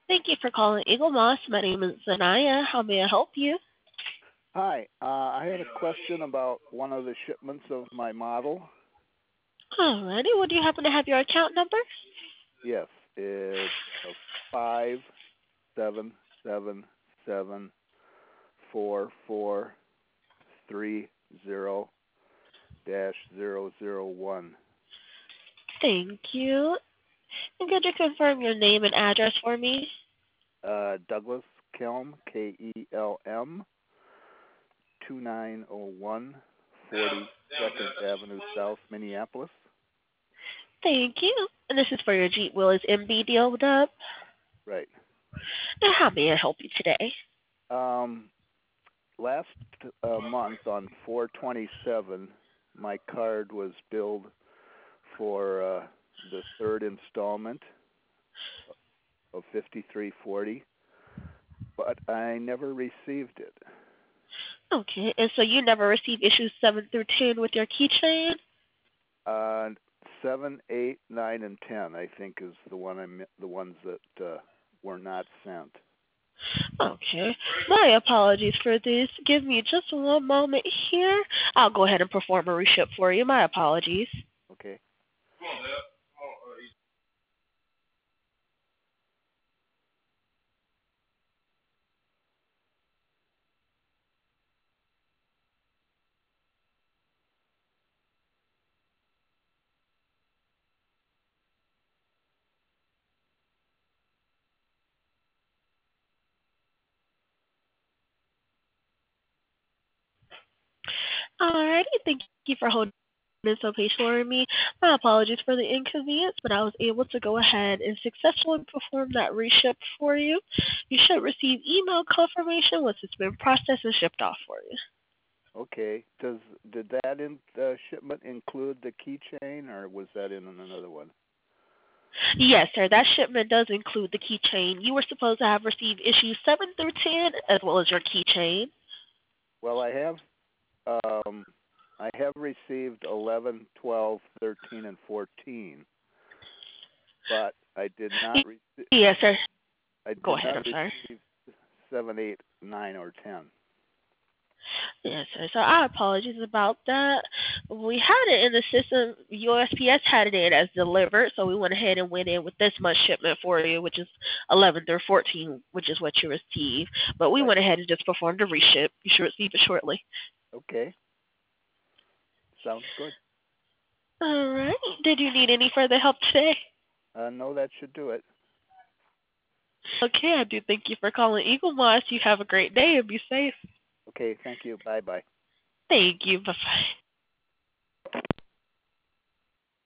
Thank you for calling Eagle Moss. My name is Zanaya. How may I help you? Hi, I had a question about one of the shipments of my model. Alrighty. Well, do you happen to have your account number? Yes, it's 57774430-001. Thank you. And could you confirm your name and address for me? Douglas Kelm, Kelm, 2901 42nd Avenue South, Minneapolis. Thank you. And this is for your Jeep Willys MB deal with up. Right. Now, how may I help you today? Um, Last month on 4/27, my card was billed for the third installment of 5340, but I never received it. Okay. And so you never received issues 7 through 10 with your keychain? Uh, 7, 8, 9, and 10, I think, is the ones that were not sent. Okay. My apologies for this. Give me just one moment here. I'll go ahead and perform a reship for you. My apologies. Okay. Alrighty. Thank you for holding been so patient for me. My apologies for the inconvenience, but I was able to go ahead and successfully perform that reship for you. You should receive email confirmation once it's been processed and shipped off for you. Okay. Did that shipment include the keychain, or was that in another one? Yes, sir. That shipment does include the keychain. You were supposed to have received issues 7 through 10 as well as your keychain. Well, um, I have received 11, 12, 13, and 14, but Yes, sir. I Go did ahead. not I'm sorry. receive 7, 8, 9, or 10. Yes, sir. So our apologies about that. We had it in the system. USPS had it in as delivered, so we went ahead and went in with this month's shipment for you, which is 11 through 14, which is what you received. But we Right. went ahead and just performed a reship. You should receive it shortly. Okay. Sounds good. All right. Did you need any further help today? No, that should do it. Okay, I do thank you for calling Eagle Moss. You have a great day and be safe. Okay. Thank you. Bye bye. Thank you. Bye bye.